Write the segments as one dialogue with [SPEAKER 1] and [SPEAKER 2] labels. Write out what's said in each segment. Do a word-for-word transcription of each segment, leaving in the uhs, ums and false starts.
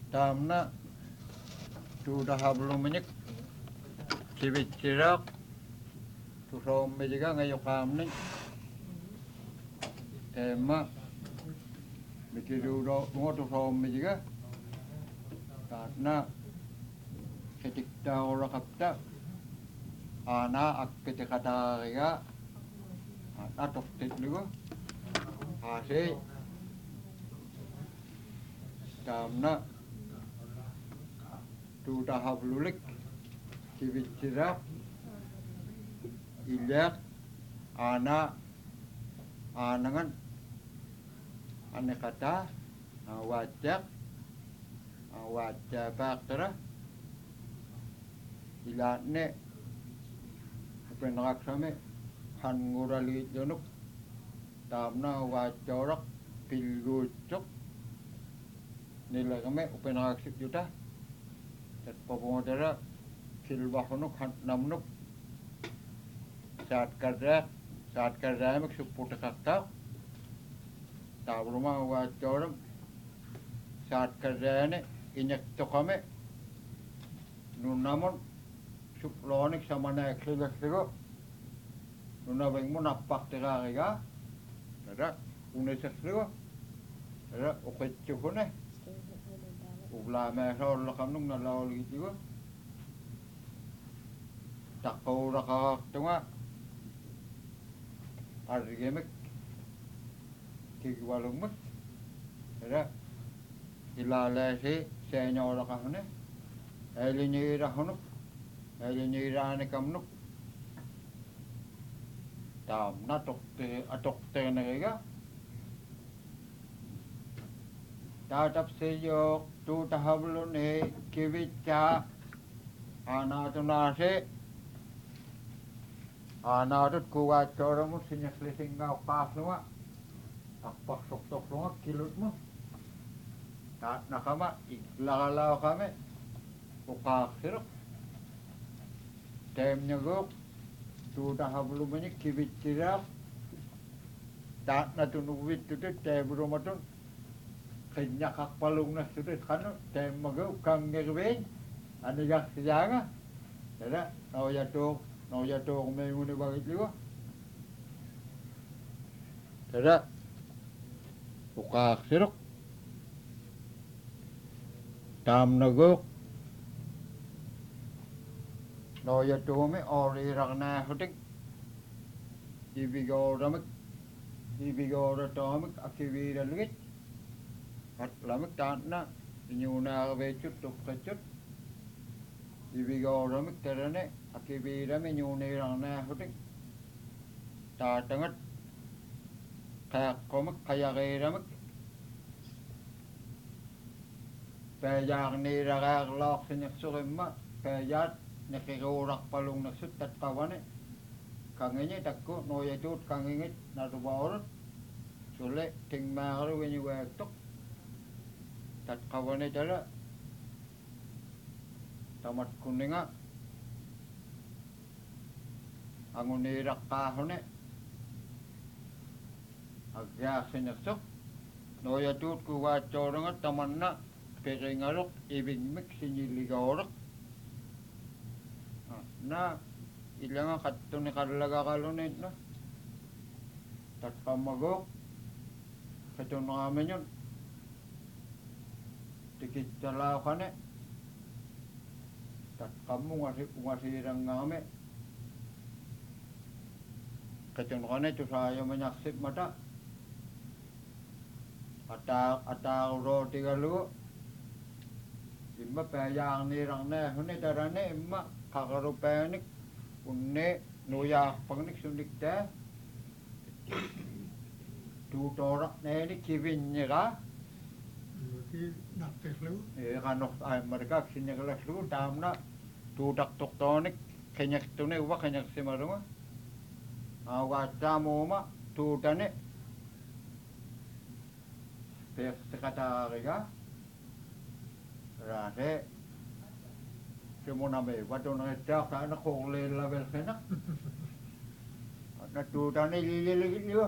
[SPEAKER 1] Tamna sudah belum menyek cibicirak tu som juga ngayo kamni tema mikir udah tunggu tu som juga karena ketika orang kapta ana ak ketika tariga ana toktit dulu hasil tamna sudah hablulik cibicirak ilyak ana anangan ane kata wajak wajak baktra ilane penak same han ngurali jonuk tamna wajorak pilgucuk nilai kami penak sip juta dan pemodera silbahunuk han namnuk saat kerja saat kerja mek support kakak tahu rumah wajorak saat kerja ini injek tokame nun namun suplonik sama naik sebelah sego nuna beng mo napak tega kaya ada unesak sego ada oke cukune ubla mesor lakam nung nalaw gitu takau rakak tunga argemek kigwalung mek ada ilale si senyor rakahne elinyi rahunuk elinyi rane kamnuk tam na tokte atokte nega tatap seyo tu tahablun he kivicha ana tunase ana tut kuwa choromu sinya slisingga pasnua apak sok sok lunga kilutmu tak nakama iglalaw kami ukakirok temnya gok sudah belum banyak kibicirak tak natunubit tu tu tem belum matun kenya kak palung na tu tu kanu tem magok kang ngerben ane yak sejanga ada nau jatuh nau jatuh menguni bagit juga ada ukakirok tam nagok no ya tume ori ragna hutik ibigo ramak ibigo ratomak akivira lugit at lamak tanna nyuna bechut tuk kachut ibigo ramak terane akivira me nyune ragna hutik ta tangat kayak komak kayak ramak pejak ni ragak lok senyak surima pejat nakirurak palung naksut tat kawane kangenya takku noya tut kangengit narubawar sule ting maru wenyu wektok tat kawane dala tamat kuninga anguni rakkahone agya senyaksuk noya tut ku wacorangat tamanna keringarok ibing mik sinyiligaorok na ilang katto ni karlaga kalunin na tat kamagok katto na kami yun tikit talaw ka ne tat kamu ngasirang ngame katto na ka ne to sayo manyaksip mata ata ata roti galu imma payang ni rang ne hune darane imma kakarupanik unne noya pangnik sunik ta tu torak ne ni kivin nyega
[SPEAKER 2] Ki naktes lu.
[SPEAKER 1] e kanok ay mereka kinya kelas lu tamna tu dak tok tonik kenyak tune wa kenyak simaruma awa tamoma tu tane pe sekata rega rase semua me wato na tak ta na khong le level khena na tu ta ni li li li li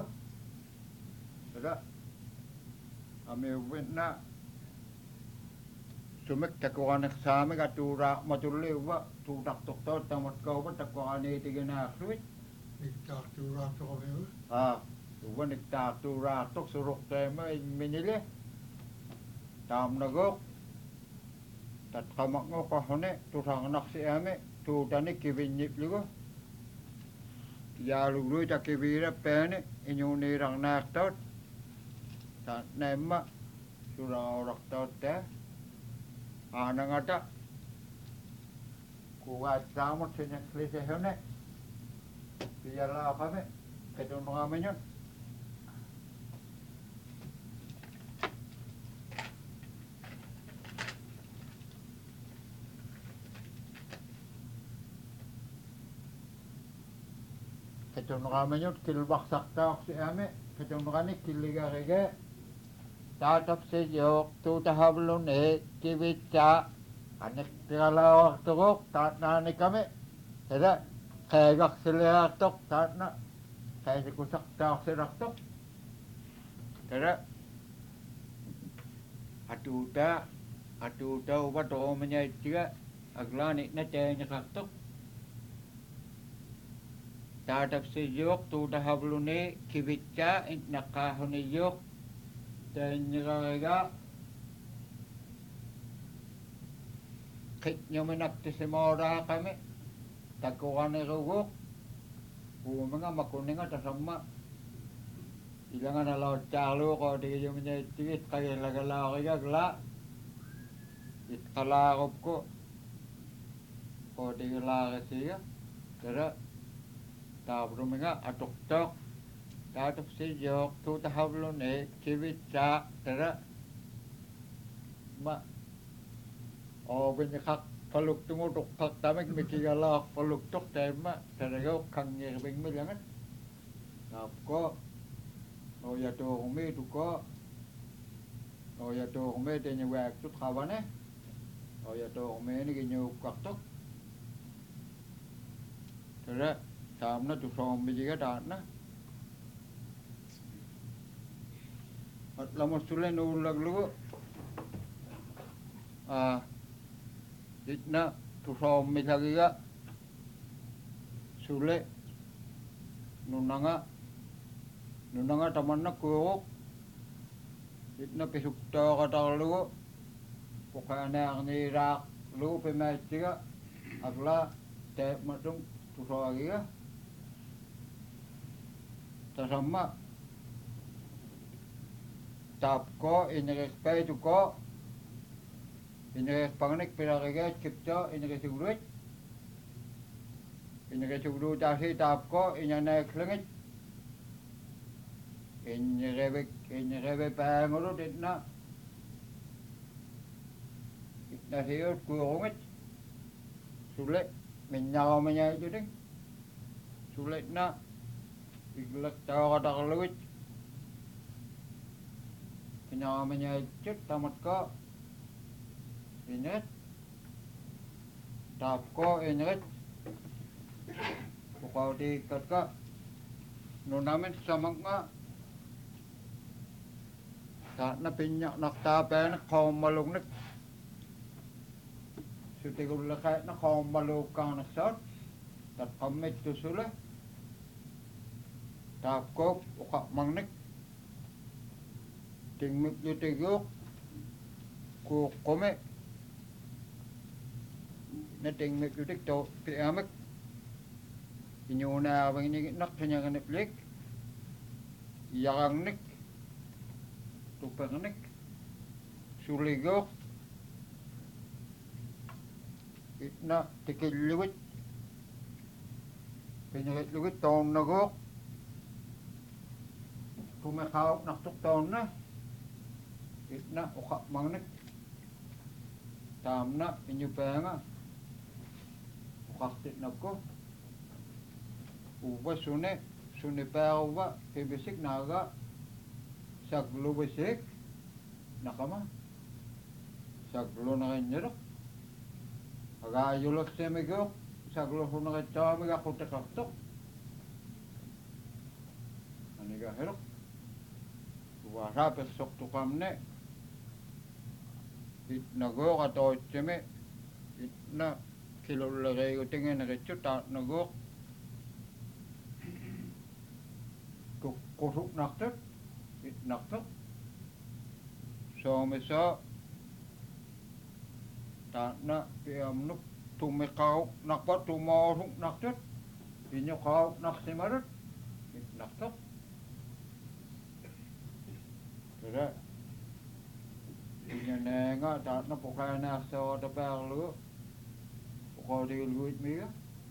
[SPEAKER 1] ada ame wenna sumek takuanek same ka tura matulli wa tutak tokto tamat kau wa takuane tigena khruit
[SPEAKER 2] niktaak tuuraak toqamewa
[SPEAKER 1] ah wa nikta tura tok suruk tema minile tam nagok tat kamak ngo ka hone turang nak si ame tu tani kivinyip lugo ya lulu ta kivira pene inyuni rang nak tot ta nema surang rak tot ta anangata kuwa samot sinya klise hone piyala kame ketun ngamenyon ketun ngamenyon kilbak sakta si ame ketun ngani kiliga rege tatap se yok tu tahablon e kivitsa anek piyala waktu tat nani kame Teda kagak seleatok tatna kaya sikusak tak seraktok Teda atuta atuta upa to menyaitia aglani na tenya kaktok tatap sejok tu dahablune kibitsa int nakahone yok tenya kaga kitnya menakti semora kami takuane rugok bumenga makuninga tasama ilangan ala calo ko di yung menyaitit kaya lagala kaya gla it kalakop ko ko di la kasiya kera tabrumenga atok tok tatap sejok tu tahablone kibitsa kera ma oh benyakak paluk tungo tok pak tamek mikigala paluk tok tema teraga kangye beng milangan napko oh ya to humi tuko oh ya to humi tenya wak tut khawane oh ya to humi ni ginyu kaktok tera samna tu som bijiga dana at lamos tulen ulag lugo ah itna tusom misagiga sule nunanga nunanga tamanna kuok itna pisukta katalu pokana ni rak lu pematiga agla te matung tusoagiga tasama tapko inrekpai tuko Inre panganik pirarega cipta inre sugruit inre sugru tasi tapko inyana klengit inre be inre be panguru ditna itna hiyo kuongit sulit menyau menyai itu ding sulit na iglak tawa kata keluit menyau menyai cut tamat ko ingat tapko ingat pukau di katka nunamen samangga tak na pinyak nak tapen kaum malung nak sutigul lakai na kaum malukang nak sot tak kamit tu sule tapko ukak mangnik tingmik yutiguk ku kome na tingmik yutig to piamek inyuna bang ini nak tanya kan Netflix yang nik tupang nik suligok itna tikiliwit pinyakitliwit taon nagok tumakaw naktuk taon na itna ukak mangnik tamna inyupanga ukak titnako uba sune sune pawa kebisik naga saglo bisik nakama saglo na kanyerok aga yulok semego saglo huna kachama ga kutakaktok aniga herok wara pesok tukamne it nagok ato cheme it na kilo lagay ko tingin na kechuta nagok ko kusuk naktet it naktet so mesa ta na piam nuk tumikaw nakpat tumorong naktet inyo kaw naksimarat it naktet kaya inyo nenga ta na pokay na so da perlu ko di luit mi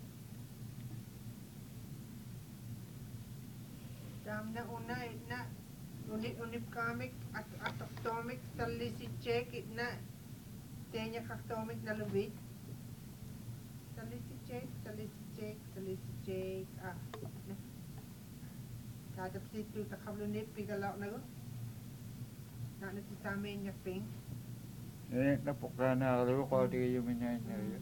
[SPEAKER 3] Dam na una na unip unip kamik at atomic tali si check it na tenya kaktomik na lubit tali si check tali si check tali si check ah kada situ takablunip pigalaw na go na na si tamen nya ping
[SPEAKER 1] eh na pokay na lu ko di yung minya niya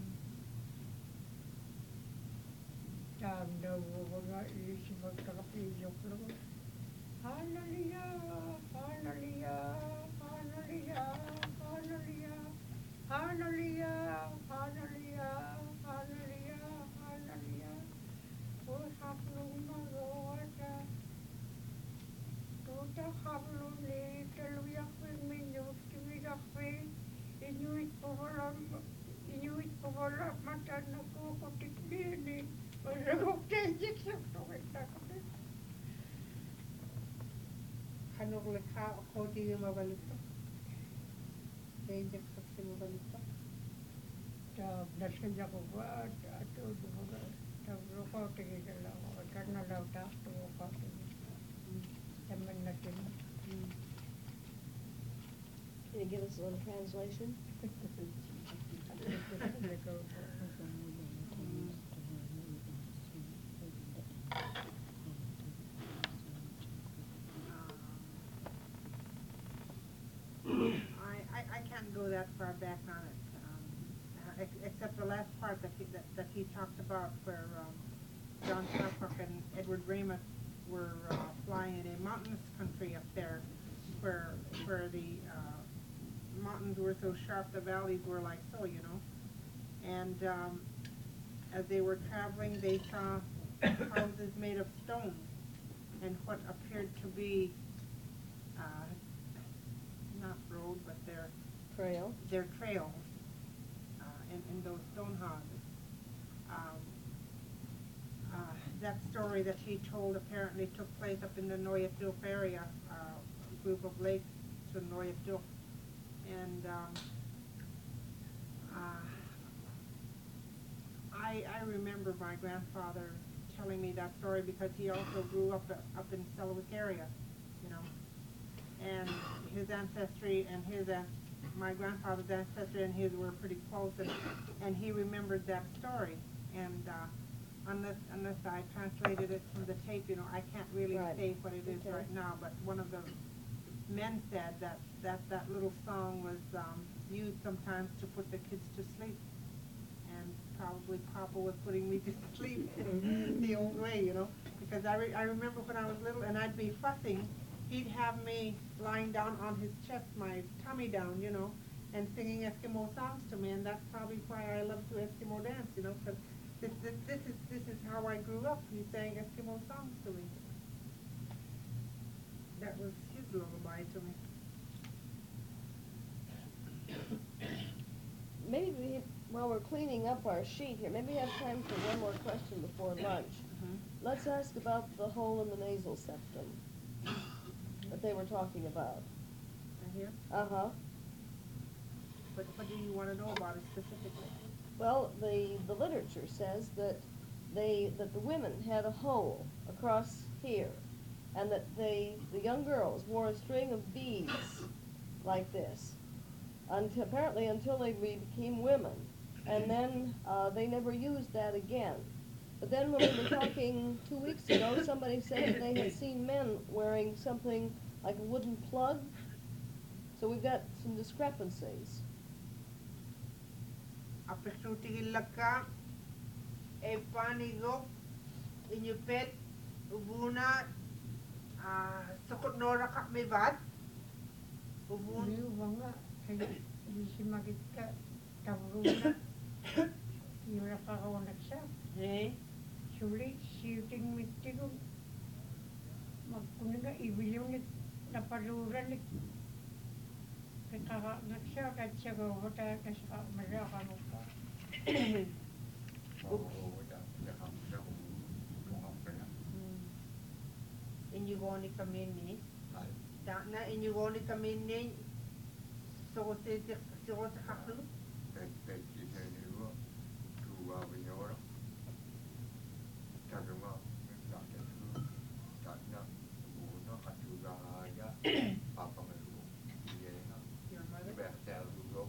[SPEAKER 2] Dam daw mga isip magkakapilok lang. Hallelujah, hallelujah, hallelujah, hallelujah, hallelujah, hallelujah, hallelujah, hallelujah. Oh, hablum maroda. Tuta hablum le, taluyak with minut, kimidak with, inuit pavalam, inuit pavalam, matan na ko kutik dini.
[SPEAKER 3] kanok lekha ko di mabalito tenya kakse mabalito
[SPEAKER 2] Dam nasanya ko ba ato duga dam ko tige la ko kana la ta to ko tamen na tin
[SPEAKER 4] Can you give us a little translation?
[SPEAKER 3] I, I, I can't go that far back on it, um, ex- except the last part that he, that, that he talked about where, um, John Suffolk and Edward Ramus were, uh, flying in a mountainous country up there where, where the, uh, mountains were so sharp, the valleys were like so, you know. And, um, as they were traveling, they saw houses made of stone and what appeared to be, uh, not road, but their
[SPEAKER 4] Trail.
[SPEAKER 3] their trails uh, in, in those stone houses. Um, uh, that story that he told apparently took place up in the Noyatdilk area, uh, a group of lakes to Noyatdilk. And um, uh, I, I remember my grandfather telling me that story because he also grew up up in Selwick area, you know. And his ancestry and his an- my grandfather's ancestry and his were pretty close, and, and he remembered that story. And uh, unless unless I translated it from the tape, you know, I can't really
[SPEAKER 4] Right.
[SPEAKER 3] say what it is
[SPEAKER 4] Okay.
[SPEAKER 3] right now. But one of the men said that that, that little song was um, used sometimes to put the kids to sleep, and probably Papa was putting me to sleep the old way, you know, because I, re- I remember when I was little and I'd be fussing. He'd have me lying down on his chest, my tummy down, you know, and singing Eskimo songs to me, and that's probably why I love to Eskimo dance, you know, because this, this, this is this is how I grew up. He sang Eskimo songs to me. That was his lullaby to me.
[SPEAKER 4] Maybe we, while we're cleaning up our sheet here, maybe we have time for one more question before lunch.
[SPEAKER 3] Mhm.
[SPEAKER 4] Let's ask about the hole in the nasal septum that they were talking about.
[SPEAKER 3] I hear.
[SPEAKER 4] Uh-huh.
[SPEAKER 3] But what do you want to know about it specifically?
[SPEAKER 4] Well, the, the literature says that they, that the women had a hole across here, and that they, the young girls wore a string of beads like this, until, apparently until they be- became women. And then uh, they never used that again. But then when we were talking two weeks ago, somebody said that they had seen men wearing something like a wooden plug. So we've got some discrepancies.
[SPEAKER 3] Apeksutigil laka, e panigok, inyupet, ubuna, sukot nora kak mibat, ubun.
[SPEAKER 2] Yung mga Isimagitka tavruna yura kakawanaksa
[SPEAKER 3] Hey,
[SPEAKER 2] suli shooting mittigu magkuninga ibiliunik napaluranik kaka naksa katsago hota kasaka malaka nuka
[SPEAKER 1] Oo, jakam sa kung kaya.
[SPEAKER 3] inyugoni kami ni.
[SPEAKER 1] Ay,
[SPEAKER 3] Da na inyugoni kami ni. So se se se se kaklu.
[SPEAKER 1] pet pet si sa niyo, tuwa binyor. Tagama, nakita ko, tatna, uno, katuga aja, papa ngalu, iya na,
[SPEAKER 3] Your mother.
[SPEAKER 1] bertel dulu.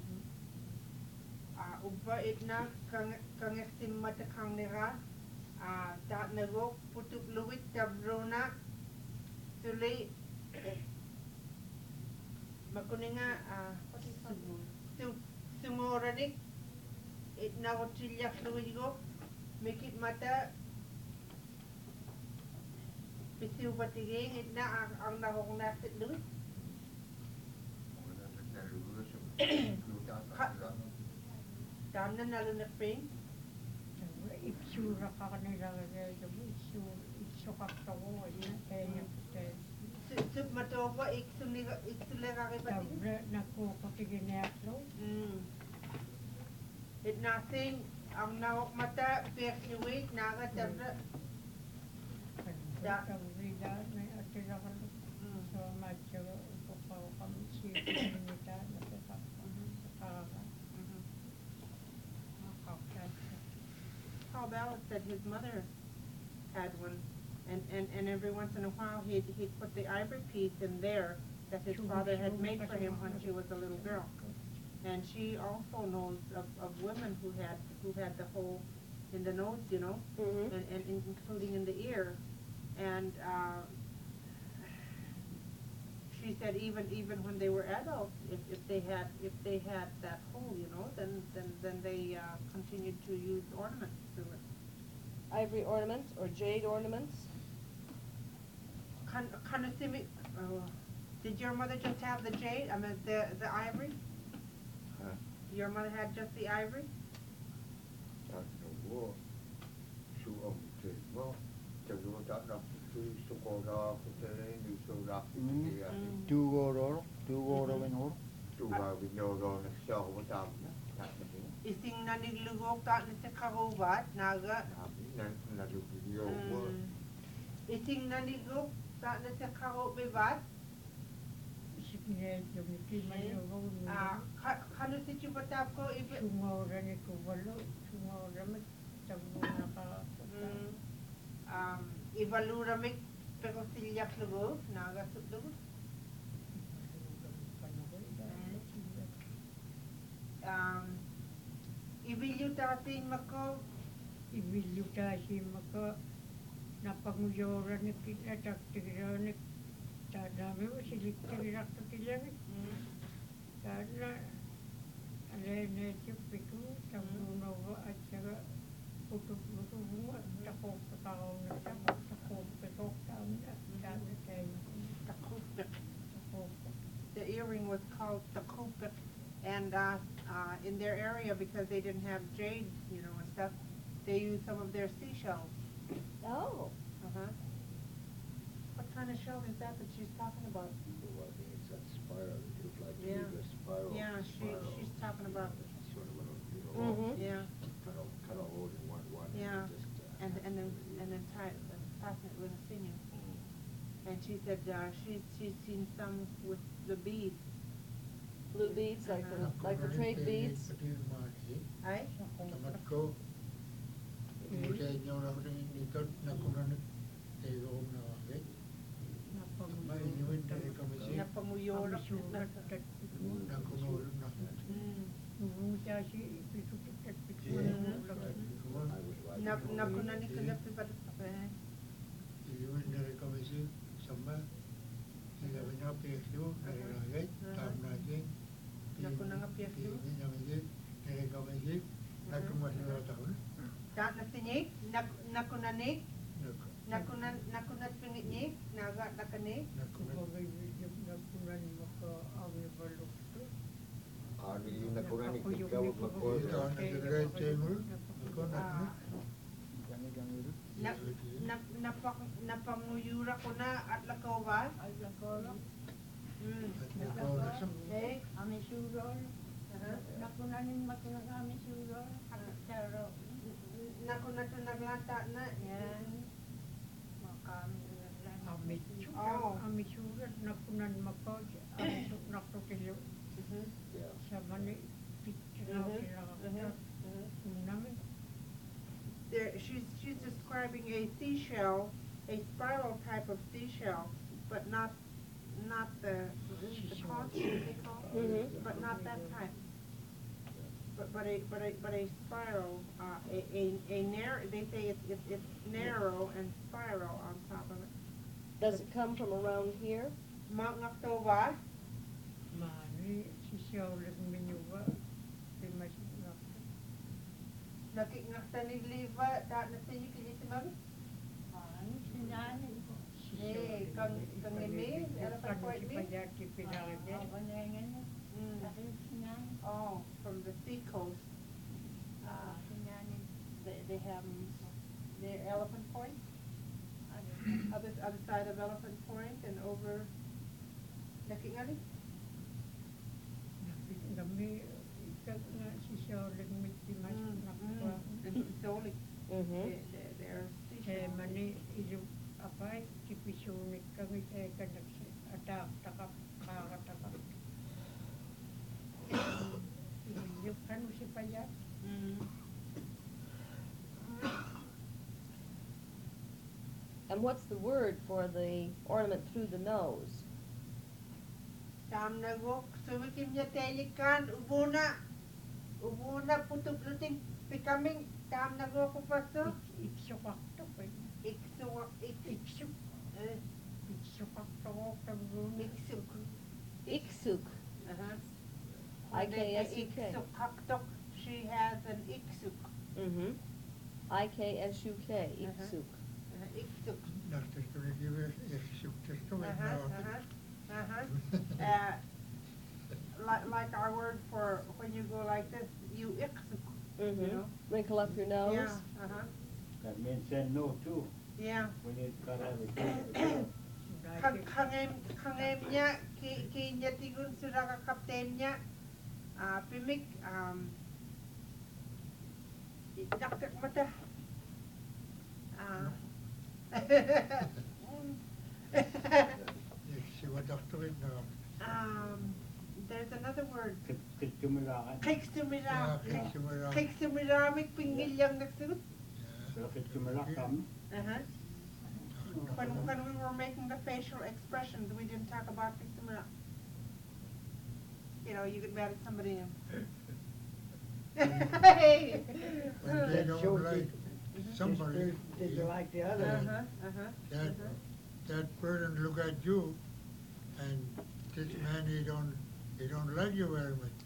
[SPEAKER 3] Ah, uba itna kang kang estimate kang nira. Ah, da na go putuk luwit tabrona. Suli. Makuninga ah sum sumoranik. Itna ko tilyak luwit go. Mikit mata. Bisiw batiging itna ang ang nakong nasit luwit.
[SPEAKER 1] Wala sa nalulo sa luta sa
[SPEAKER 3] Dam na nalo na pring.
[SPEAKER 2] itsura ka kanila kaya itsura itsura ka ko ayun kaya
[SPEAKER 3] Sup matoba iksuli iksuli ka kay batiging.
[SPEAKER 2] tabra nakukutigin niya ako
[SPEAKER 3] Mm. It nothing ang nawak mata persuade naga tabra. Da.
[SPEAKER 2] tabrida may atira ka
[SPEAKER 3] Mm.
[SPEAKER 2] so matyo upaw kami siya nita nakakaka
[SPEAKER 3] Mhm.
[SPEAKER 2] nakakaka
[SPEAKER 3] Paul Ballard said his mother had one, and, and, and every once in a while he'd he'd put the ivory piece in there that his father had made for him when she was a little girl. And she also knows of, of women who had who had the hole in the nose, you know,
[SPEAKER 4] Mm-hmm.
[SPEAKER 3] and, and including in the ear. And uh, she said even even when they were adults, if, if they had if they had that hole, you know, then then then they uh, continued to use ornaments through it.
[SPEAKER 4] Ivory ornaments or jade ornaments.
[SPEAKER 3] Kan kanasimi. Oh, did your mother just have the jade? I mean the the ivory.
[SPEAKER 1] Huh?
[SPEAKER 3] Your mother had just the ivory.
[SPEAKER 1] Tatna wo, su om te mo, tagama tatna su su kora kutere ni su rapi tiya.
[SPEAKER 5] Tugororo, tugoro binor.
[SPEAKER 1] Tuwa binyor na siya ko tatna. Tatna mo.
[SPEAKER 3] Ising nanilugok ta ni sa karubat naga.
[SPEAKER 1] Na na lubiyo wo.
[SPEAKER 3] Mm. Ising nanilugok ta ni sa karubat.
[SPEAKER 2] Sige, dumiti man yung
[SPEAKER 3] Ah, kano si Chubatap ko iba.
[SPEAKER 2] sumora ni Kubalo, sumora mo, tabo na ka.
[SPEAKER 3] Mm. Um, ibaluramik pero silyak lugo naga sutlugo. Um, ibilyo tatin mako.
[SPEAKER 2] Ibilyo kasi maka napanguyora ni kinataktigira ni tadami mo siliktigira ka tiyan
[SPEAKER 3] Mm.
[SPEAKER 2] Karena alene cipiku tabuno ko at saka putuk-putuk bunga takok kakao na takok takok takok taon na dami kayo
[SPEAKER 3] Takupik.
[SPEAKER 2] takok
[SPEAKER 3] The earring was called takupik, and uh, uh, in their area, because they didn't have jade, you know, and stuff, they used some of their seashells.
[SPEAKER 4] Oh.
[SPEAKER 3] Uh-huh. What kind of shell is that that she's talking about?
[SPEAKER 5] Oh, I think it's that spiral. It looked like
[SPEAKER 3] Yeah.
[SPEAKER 5] a spiral.
[SPEAKER 3] Yeah, she
[SPEAKER 5] spiral.
[SPEAKER 3] she's talking about.
[SPEAKER 5] Sort of a, you know,
[SPEAKER 4] Mm-hmm.
[SPEAKER 3] Yeah,
[SPEAKER 5] cut off, cut off all in one, one.
[SPEAKER 3] Yeah,
[SPEAKER 5] Just, uh,
[SPEAKER 3] and and then and then tie it, uh, fasten it with a sinew. And she said uh, she's she's seen some with the beads.
[SPEAKER 4] Blue beads, like the like the trade beads.
[SPEAKER 3] Right?
[SPEAKER 5] Tamatko, mucha inyo na rin nikot na kunan tayo na wait. May inuwin na rin kami siya.
[SPEAKER 3] Napamuyora.
[SPEAKER 2] surat at piku
[SPEAKER 5] Na kunan na.
[SPEAKER 3] Mm.
[SPEAKER 2] nubuja si piku at piku
[SPEAKER 3] Yeah.
[SPEAKER 2] na
[SPEAKER 3] Nap nakunanik na pipat.
[SPEAKER 5] Inuwin na rin kami siya. Sama. Sila ba niya piyasyo na rin agad. Tam natin.
[SPEAKER 3] Nakuna nga piyasyo.
[SPEAKER 5] Hindi namin siya. Na rin kami siya. Nagkumasin na taon.
[SPEAKER 3] Dat na sinig, nak nakunanik,
[SPEAKER 5] Nag-
[SPEAKER 3] nakunan nakunat pingitnik, naga nakanik.
[SPEAKER 5] Nagkumasin.
[SPEAKER 2] Kumbaga yung nakunan mo ka ang balok to
[SPEAKER 6] purani
[SPEAKER 2] Napakuyog
[SPEAKER 6] kikaw
[SPEAKER 2] ni
[SPEAKER 6] magkol.
[SPEAKER 5] Ikaw ang nag-grade mo? Ikaw na, no?
[SPEAKER 3] Ah, na, na, napang, napanguyura ko na at lakaw ba?
[SPEAKER 2] At lagoro.
[SPEAKER 3] Mm.
[SPEAKER 5] At ikaw na sa...
[SPEAKER 3] Eh?
[SPEAKER 2] Ami surol.
[SPEAKER 3] Uh-huh.
[SPEAKER 2] Nakunanin makilang ami surol. At pero,
[SPEAKER 3] Naku na ito naglata na.
[SPEAKER 2] yan. Makami lang. Ami surol.
[SPEAKER 3] Oh.
[SPEAKER 2] Ami surol. Nakunan mako. Ami surol. Nakutilo.
[SPEAKER 3] Mhm.
[SPEAKER 2] Sa mani. Pitinaw
[SPEAKER 3] Mhm.
[SPEAKER 2] sila
[SPEAKER 3] Mhm.
[SPEAKER 2] kakita.
[SPEAKER 3] Mhm.
[SPEAKER 2] Namin.
[SPEAKER 3] There, she's she's describing a seashell, a spiral type of seashell, but not not the the conch they call,
[SPEAKER 4] Mhm.
[SPEAKER 3] but not that type. But but a but a but a spiral, uh, a a a narrow. They say it's it's it's narrow and spiral on top of it.
[SPEAKER 4] Does it come from around here?
[SPEAKER 3] Mount October.
[SPEAKER 2] Mani. Sisiyaw lang minuwa. Di mas nakita.
[SPEAKER 3] Nakikita ni Liva, that na sa iyo kini si Mami.
[SPEAKER 2] Ano sinanin ko?
[SPEAKER 3] Eh, kang kang eme, elephant point me.
[SPEAKER 2] Pajaki pinakita.
[SPEAKER 3] Mm. Oh, from the sea coast. Uh, they they have their Elephant Point. Other other side of Elephant Point and over. Nakingali.
[SPEAKER 2] Kami ikat nga sisiyaw lang miti mas
[SPEAKER 3] Mm,
[SPEAKER 2] nakuha.
[SPEAKER 3] mm. And Sisoli.
[SPEAKER 4] Mm-hmm.
[SPEAKER 3] They they they're
[SPEAKER 2] Kaya
[SPEAKER 3] seashells.
[SPEAKER 2] mani ilu apay tipisunik kami kaya kanak atak takap kakatakap. Ilu kan si payat.
[SPEAKER 3] Mm.
[SPEAKER 4] And what's the word for the ornament through the nose?
[SPEAKER 3] Tam nagok sumikim niya telikan ubuna ubuna putup luting pikaming tam nagok ko pasto
[SPEAKER 2] Iksukak to pa.
[SPEAKER 3] iksu ik
[SPEAKER 2] Iksuk.
[SPEAKER 3] eh,
[SPEAKER 2] Iksukak to ko kabun.
[SPEAKER 3] iksuk.
[SPEAKER 4] Iksuk.
[SPEAKER 3] Uh-huh.
[SPEAKER 4] I K S U K.
[SPEAKER 3] Iksuk haktok. She has an iksuk.
[SPEAKER 4] Mm-hmm. I K S U K,
[SPEAKER 3] Uh-huh.
[SPEAKER 4] Iksuk.
[SPEAKER 3] Uh, iksuk.
[SPEAKER 5] Dachten ze toen ik hier is zoekte toch
[SPEAKER 3] Uh-huh,
[SPEAKER 5] nou.
[SPEAKER 3] uh-huh, uh-huh. Uh, like, like our word for when you go like this, you iksuk.
[SPEAKER 4] Mm-hmm.
[SPEAKER 3] You know?
[SPEAKER 4] Wrinkle up your nose.
[SPEAKER 3] Yeah, uh-huh.
[SPEAKER 6] That means say no too.
[SPEAKER 3] Yeah.
[SPEAKER 6] We need karate.
[SPEAKER 3] Kang kangem kangem niya ki ki niya tigun sura ka kapten niya. Ah, pimik um daktak mata. Ah.
[SPEAKER 5] Ik zie wat achterin nou.
[SPEAKER 3] um there's another word.
[SPEAKER 6] Kitkumirakan.
[SPEAKER 3] Kiksumira.
[SPEAKER 5] Ja, kiksumira.
[SPEAKER 3] Kiksumiramik pingilyang nagsugot.
[SPEAKER 6] Pero kitkumirakam.
[SPEAKER 3] Uh-huh. When when we were making the facial expressions, we didn't talk about kiksumira. You know, you get mad at somebody and hey.
[SPEAKER 5] When they don't like somebody,
[SPEAKER 6] Did you like the other one?
[SPEAKER 3] Uh-huh, uh-huh.
[SPEAKER 5] that, that person look at you and this man, he don't, he don't like you very much.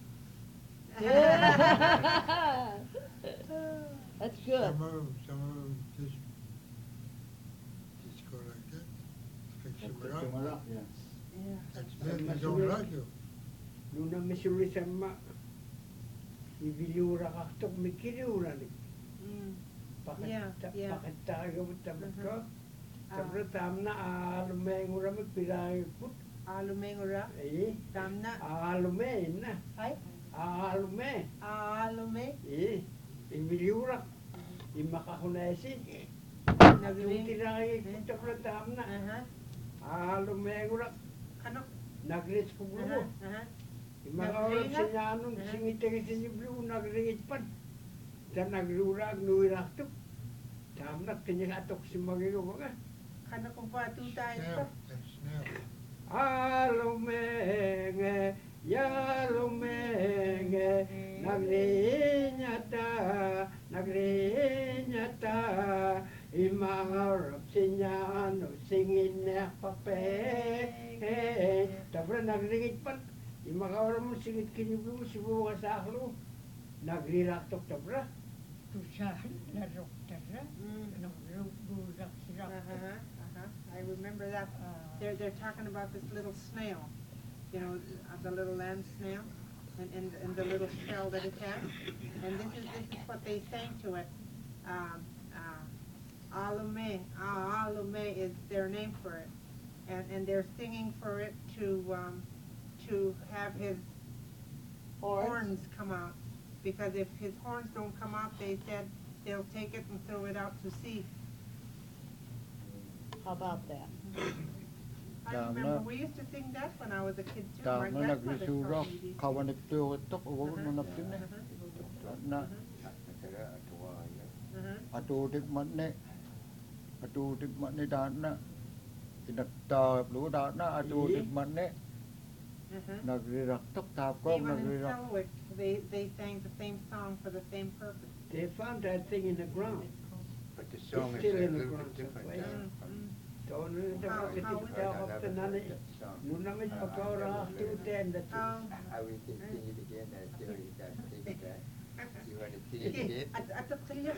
[SPEAKER 4] That's good.
[SPEAKER 5] Some of them, some of them just, just go like that. Fix them around.
[SPEAKER 6] Kitkumirak, yeah.
[SPEAKER 3] Yeah.
[SPEAKER 5] That's mean they don't like you.
[SPEAKER 7] Nung na-missouri sa ma, ibiliura ka ito, may kiliura ni.
[SPEAKER 3] Mm.
[SPEAKER 7] Bakit,
[SPEAKER 3] Yeah,
[SPEAKER 7] ta-
[SPEAKER 3] yeah.
[SPEAKER 7] bakit tayo mo tamat
[SPEAKER 3] Mhm.
[SPEAKER 7] ko?
[SPEAKER 3] Ah.
[SPEAKER 7] Sabra tam na alumengura magpirang put.
[SPEAKER 3] Alumengura.
[SPEAKER 7] Eh,
[SPEAKER 3] Tamna.
[SPEAKER 7] alume na.
[SPEAKER 3] Ay.
[SPEAKER 7] Alume.
[SPEAKER 3] Alume.
[SPEAKER 7] Eh, ibiliura. Imakahunesi.
[SPEAKER 3] Nagling.
[SPEAKER 7] Nagtiray ko sabra tam na.
[SPEAKER 3] Uh-huh.
[SPEAKER 7] Alumengura.
[SPEAKER 3] Kano?
[SPEAKER 7] Nagris ko
[SPEAKER 3] Uh-huh.
[SPEAKER 7] grupo.
[SPEAKER 3] Uh-huh.
[SPEAKER 7] Mga oras
[SPEAKER 3] Nagringat?
[SPEAKER 7] siya nung
[SPEAKER 3] Uh-huh.
[SPEAKER 7] singitari sa Siblo, nagringit pan. Sa nagrurag, nuiraktok. Tamnak, tinyatok si Magino mga.
[SPEAKER 3] Kano kung pa two times
[SPEAKER 5] Snail,
[SPEAKER 3] pa?
[SPEAKER 5] that's snail.
[SPEAKER 7] Alumenge, yalumenge, nagrinyata, nagrinyata, imangarap sinyano, singin na pape. Tabra nagringit pan, imangarap mo singit kinyublo, sibuwa sa aklo. Nagriraktok tabra.
[SPEAKER 2] Tusahan larok tara.
[SPEAKER 3] Mm.
[SPEAKER 2] Naglugurak sila.
[SPEAKER 3] Uh-huh. Uh-huh. I remember that.
[SPEAKER 2] Ah.
[SPEAKER 3] They're they're talking about this little snail. You know, uh, the little land snail. in, in, in the little shell that it has. And this is, this is what they sang to it. Um, uh, Alume, ah, Alume is their name for it. And, and they're singing for it to, um, to have his
[SPEAKER 4] Horns?
[SPEAKER 3] horns come out. Because if his horns don't come out, they said they'll take it and throw it out to sea.
[SPEAKER 4] How about that?
[SPEAKER 3] I
[SPEAKER 1] Dama.
[SPEAKER 3] remember we used to sing that when I was a kid too.
[SPEAKER 1] Tama
[SPEAKER 3] My grandmother
[SPEAKER 1] nagrisura
[SPEAKER 3] taught me these.
[SPEAKER 1] kawanagtuotok uwag
[SPEAKER 3] Uh-huh,
[SPEAKER 1] mo napin eh.
[SPEAKER 3] uh-huh,
[SPEAKER 1] Na
[SPEAKER 3] uh-huh.
[SPEAKER 1] atutik man ne atutik man ne dana inagta lu dana atutik man ne
[SPEAKER 3] Uh-huh.
[SPEAKER 1] nagriraktok tapkom
[SPEAKER 3] Even in
[SPEAKER 1] nagrirak.
[SPEAKER 3] Selwick, they, they sang the same song for the same purpose.
[SPEAKER 7] They found that thing in the ground.
[SPEAKER 6] But the song is
[SPEAKER 7] Still
[SPEAKER 6] a
[SPEAKER 7] in the
[SPEAKER 6] little
[SPEAKER 7] ground
[SPEAKER 6] bit different.
[SPEAKER 7] someplace.
[SPEAKER 6] uh,
[SPEAKER 3] Mm,
[SPEAKER 7] So, no, no,
[SPEAKER 3] How-
[SPEAKER 7] no,
[SPEAKER 3] how
[SPEAKER 7] it
[SPEAKER 3] is
[SPEAKER 7] tell
[SPEAKER 6] I
[SPEAKER 7] of
[SPEAKER 6] never
[SPEAKER 7] the
[SPEAKER 6] heard
[SPEAKER 7] nanny.
[SPEAKER 6] that song.
[SPEAKER 7] No, no, it's Pakora, two ten, the
[SPEAKER 3] mm. Oh.
[SPEAKER 6] I will sing it again, I tell you that thing that. You want to sing it again?
[SPEAKER 3] At, at the clear.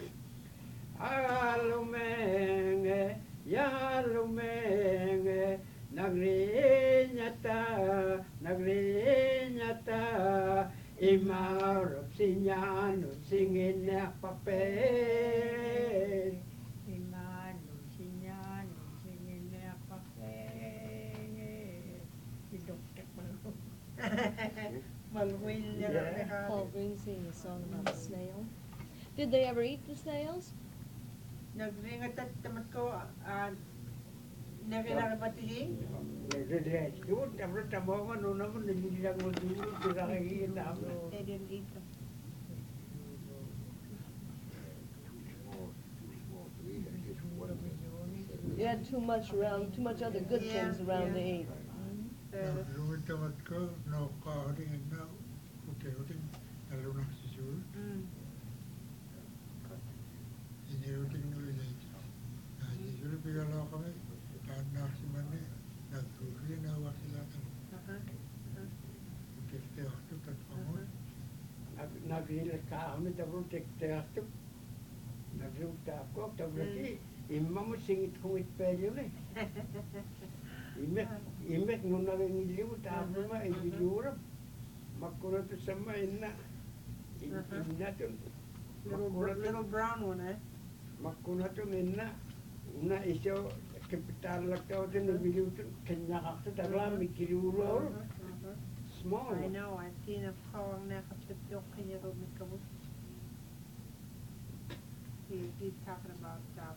[SPEAKER 7] Alumenge, yalumenge, nagrinyata, nagrinyata, imarap sinyano, singin na papel.
[SPEAKER 2] Imano, sinyano, singin na papel. Idoktek mo lang.
[SPEAKER 3] Malwil niya
[SPEAKER 7] Yeah.
[SPEAKER 3] na
[SPEAKER 4] Paul Green singing a song about a snail. Did they ever eat the snails?
[SPEAKER 3] Nagringat at tamat ko, ah, nakinarabatiging.
[SPEAKER 7] Nagrinyat yun, tapos tamo mo, no naman, nililang mo dito, pinakakiin namin.
[SPEAKER 3] They didn't eat them.
[SPEAKER 4] You had too much around, too much other good
[SPEAKER 3] Yeah,
[SPEAKER 4] things around to
[SPEAKER 3] yeah.
[SPEAKER 4] eat.
[SPEAKER 3] The-
[SPEAKER 5] Nagluwid tamat ko, no kaharing na, uti-uting, nalunak si Sul,
[SPEAKER 3] mm.
[SPEAKER 5] iniuting nulit. Na si Sul, bigala kami, tanak si Mane, nagkuri na wak sila kan,
[SPEAKER 3] Uh-huh. Uh-huh.
[SPEAKER 5] uti-uting ako, tatpamon.
[SPEAKER 7] Nagrilat ka kami, tapos tekte-tekte. Nagrilat ako, tapos imma mo singit kong itpelyo na eh. Imek, imek nung nangingiliw, tapos ma, ibiluram. Makuna to sa ma, ina.
[SPEAKER 3] Uh-huh.
[SPEAKER 7] Ina to.
[SPEAKER 3] Little, br- little brown one, eh?
[SPEAKER 7] Makuna to ina. Una iso, kapital lang tao din, nabiliw to. Kanya kakta, tara, may kiliwuro ako.
[SPEAKER 3] Uh-huh, uh-huh.
[SPEAKER 7] Small.
[SPEAKER 3] I know, I've seen a kawang nakapityo kanya ro mikabut. He, he's talking about, um,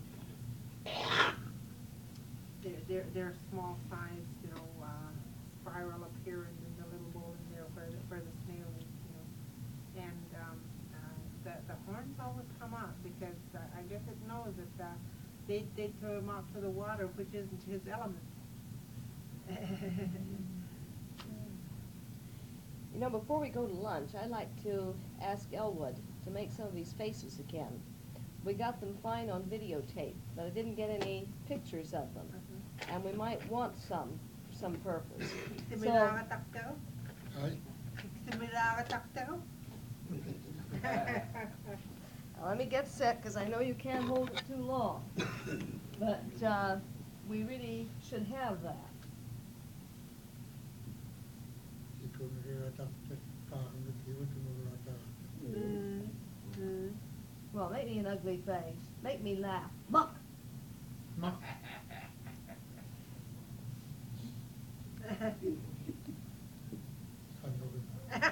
[SPEAKER 3] they're, they're, they're small size, you know, uh, spiral up here and then the little bowl in there where the, where the snail is, you know. And, um, uh, the, the horns always come out because, uh, I guess it knows that, uh, they, they throw him out to the water, which isn't his element.
[SPEAKER 4] You know, before we go to lunch, I'd like to ask Elwood to make some of these faces again. We got them fine on videotape, but I didn't get any pictures of them. And we might want some for some purpose. So,
[SPEAKER 3] Similanga taktaw?
[SPEAKER 5] Ay,
[SPEAKER 3] Similanga taktaw?
[SPEAKER 4] now let me get set, because I know you can't hold it too long. But uh, we really should have that.
[SPEAKER 5] si kumiri atak, kahang nagkiwa, tumulata.
[SPEAKER 3] Mm, mm.
[SPEAKER 4] Well, make me an ugly face. Make me laugh. Muck!
[SPEAKER 5] Ma, ano ba?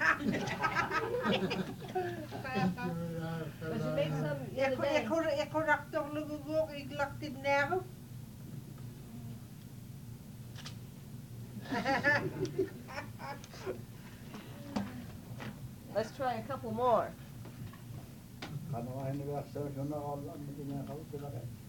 [SPEAKER 4] But you made some the other
[SPEAKER 3] Eko,
[SPEAKER 4] day.
[SPEAKER 3] eko, eko raktong lugugok, iglaktid nero.
[SPEAKER 4] Let's try a couple more.
[SPEAKER 6] Ano ay nila sa sunod, hindi niya kausap.